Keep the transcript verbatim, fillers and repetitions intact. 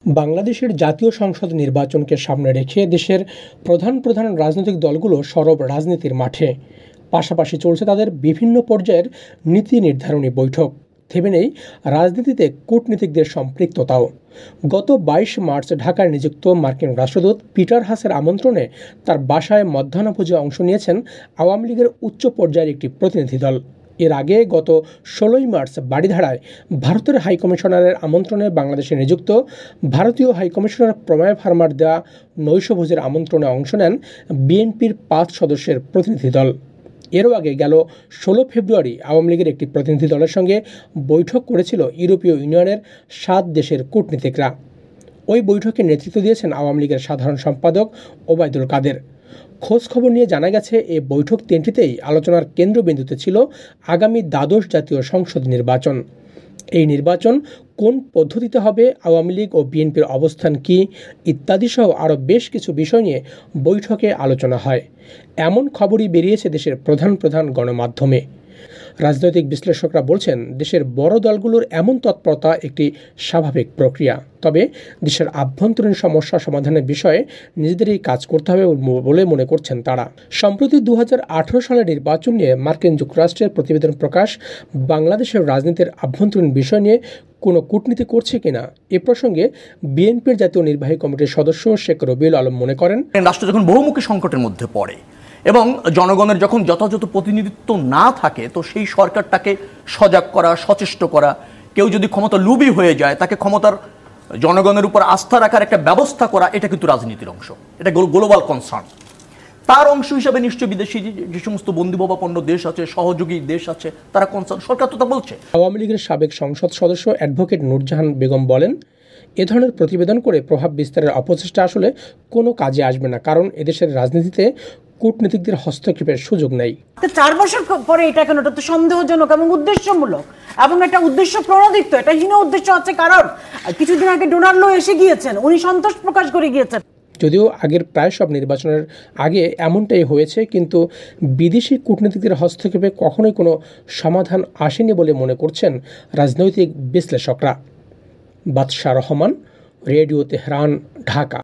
বাংলাদেশের জাতীয় সংসদ নির্বাচনকে সামনে রেখে দেশের প্রধান প্রধান রাজনৈতিক দলগুলো সরব রাজনীতির মাঠে। পাশাপাশি চলছে তাদের বিভিন্ন পর্যায়ের নীতি নির্ধারণী বৈঠক। থেমে নেই রাজনীতিতে কূটনীতিকদের সম্পৃক্ততাও। গত বাইশ মার্চ ঢাকায় নিযুক্ত মার্কিন রাষ্ট্রদূত পিটার হাসের আমন্ত্রণে তার বাসায় মধ্যাহ্নভোজে অংশ নিয়েছেন আওয়ামী লীগের উচ্চ পর্যায়ের একটি প্রতিনিধি দল। এর আগে গত ষোলোই মার্চ বারিধারায় ভারতের হাইকমিশনারের আমন্ত্রণে বাংলাদেশে নিযুক্ত ভারতীয় হাইকমিশনার প্রময় ভার্মার দেওয়া নৈশভোজের আমন্ত্রণে অংশ নেন বিএনপির পাঁচ সদস্যের প্রতিনিধি দল। এরও আগে গেল ষোলো ফেব্রুয়ারি আওয়ামী লীগের একটি প্রতিনিধি দলের সঙ্গে বৈঠক করেছিল ইউরোপীয় ইউনিয়নের সাত দেশের কূটনীতিকরা। ওই বৈঠকে নেতৃত্ব দিয়েছেন আওয়ামী লীগের সাধারণ সম্পাদক ওবায়দুল কাদের। খোঁজ খবর নিয়ে জানা গেছে এই বৈঠক তিনটিতেই আলোচনার কেন্দ্রবিন্দুতে ছিল আগামী দ্বাদশ জাতীয় সংসদ নির্বাচন। এই নির্বাচন কোন পদ্ধতিতে হবে, আওয়ামী লীগ ও বিএনপির অবস্থান কী ইত্যাদি সহ আরও বেশ কিছু বিষয় নিয়ে বৈঠকে আলোচনা হয়, এমন খবরই বেরিয়েছে দেশের প্রধান প্রধান গণমাধ্যমে। রাজনৈতিক বিশ্লেষকরা বলছেন, দেশের বড় দলগুলোর এমন তৎপরতা একটি স্বাভাবিক প্রক্রিয়া। তবে দেশের আভ্যন্তরীণ সমস্যা সমাধানের বিষয়ে নিজেদেরই কাজ করতে হবে বলে মনে করছেন তারা। সম্প্রতি দু হাজার আঠারো সালের নির্বাচন নিয়ে মার্কিন যুক্তরাষ্ট্রের প্রতিবেদন প্রকাশ বাংলাদেশের রাজনীতির আভ্যন্তরীণ বিষয় নিয়ে কোনো কূটনীতি করছে কিনা এ প্রসঙ্গে বিএনপির জাতীয় নির্বাহী কমিটির সদস্য শেখ রবিউল আলম মনে করেন, রাষ্ট্র যখন বহুমুখী সংকটের মধ্যে পড়ে এবং জনগণের যখন যথাযথ প্রতিনিধিত্ব না থাকে, তো সেই সরকারটাকে সজাগ করা, সচেষ্ট করা, কেউ যদি ক্ষমতা লুবি হয়ে যায় তাকে ক্ষমতার জনগণের উপর আস্থা রাখার একটা ব্যবস্থা করা, এটা কিন্তু রাজনীতির অংশ, এটা গ্লোবাল কনসার্ন। তার অংশ হিসাবে নিশ্চয়ই বিদেশি যে সমস্ত বন্দিভাবাপন্ন দেশ আছে, সহযোগী দেশ আছে, তারা কনসার্ন, সরকার তো তা বলছে। আওয়ামী লীগের সাবেক সংসদ সদস্য অ্যাডভোকেট নূরজাহান বেগম বলেন, এ ধরনের প্রতিবেদন করে প্রভাব বিস্তারের অপচেষ্টা আসলে কোনো কাজে আসবে না, কারণ এদেশের রাজনীতিতে কূটনীতিকদের হস্তক্ষেপের সুযোগ নেই। চার বছর পরে এটা কেন, এটা তো সন্দেহজনক এবং উদ্দেশ্যমূলক এবং এটা উদ্দেশ্য প্রণোদিত, এটা হীন উদ্দেশ্য আছে। কারণ কিছুদিন আগে ডোনাল্ড লো এসে গিয়েছেন, উনি সন্তোষ প্রকাশ করে গিয়েছেন। যদিও আগের প্রায় সব নির্বাচনের আগে এমনটাই হয়েছে, কিন্তু বিদেশি কূটনীতিকদের হস্তক্ষেপে কখনোই কোনো সমাধান আসেনি বলে মনে করছেন রাজনৈতিক বিশ্লেষকরা। Badsha Rahman, radio Tehran, Dhaka.